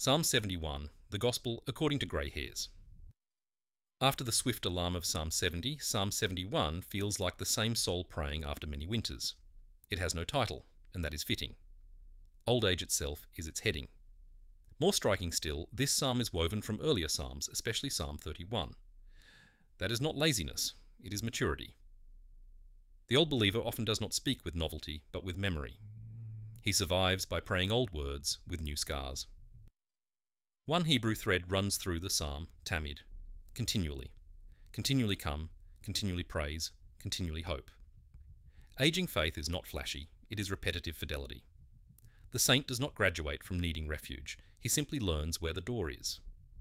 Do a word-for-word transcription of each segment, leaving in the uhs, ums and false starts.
Psalm seventy-one, the Gospel according to grey hairs. After the swift alarm of Psalm seventy, Psalm seventy-one feels like the same soul praying after many winters. It has no title, and that is fitting. Old age itself is its heading. More striking still, this psalm is woven from earlier psalms, especially Psalm thirty-one. That is not laziness, it is maturity. The old believer often does not speak with novelty, but with memory. He survives by praying old words with new scars. One Hebrew thread runs through the psalm, tamid, continually. Continually come, continually praise, continually hope. Aging faith is not flashy, it is repetitive fidelity. The saint does not graduate from needing refuge, he simply learns where the door is.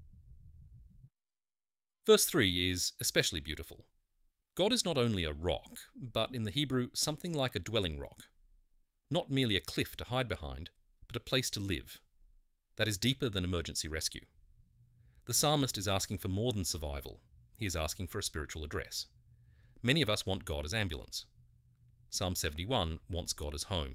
Verse three is especially beautiful. God is not only a rock, but in the Hebrew something like a dwelling rock. Not merely a cliff to hide behind, but a place to live. That is deeper than emergency rescue. The psalmist is asking for more than survival. He is asking for a spiritual address. Many of us want God as ambulance. Psalm seventy-one wants God as home.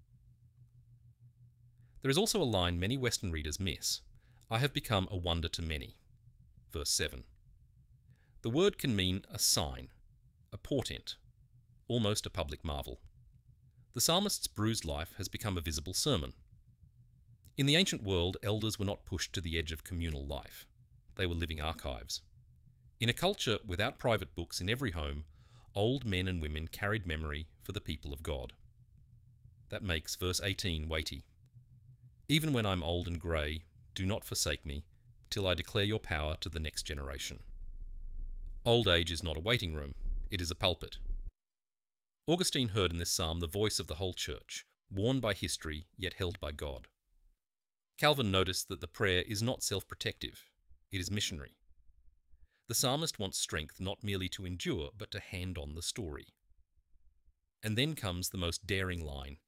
There is also a line many Western readers miss. I have become a wonder to many. Verse seven. The word can mean a sign, a portent, almost a public marvel. The psalmist's bruised life has become a visible sermon. In the ancient world, elders were not pushed to the edge of communal life. They were living archives. In a culture without private books in every home, old men and women carried memory for the people of God. That makes verse eighteen weighty. Even when I'm old and grey, do not forsake me, till I declare your power to the next generation. Old age is not a waiting room, it is a pulpit. Augustine heard in this psalm the voice of the whole church, worn by history, yet held by God. Calvin noticed that the prayer is not self-protective, it is missionary. The psalmist wants strength not merely to endure, but to hand on the story. And then comes the most daring line,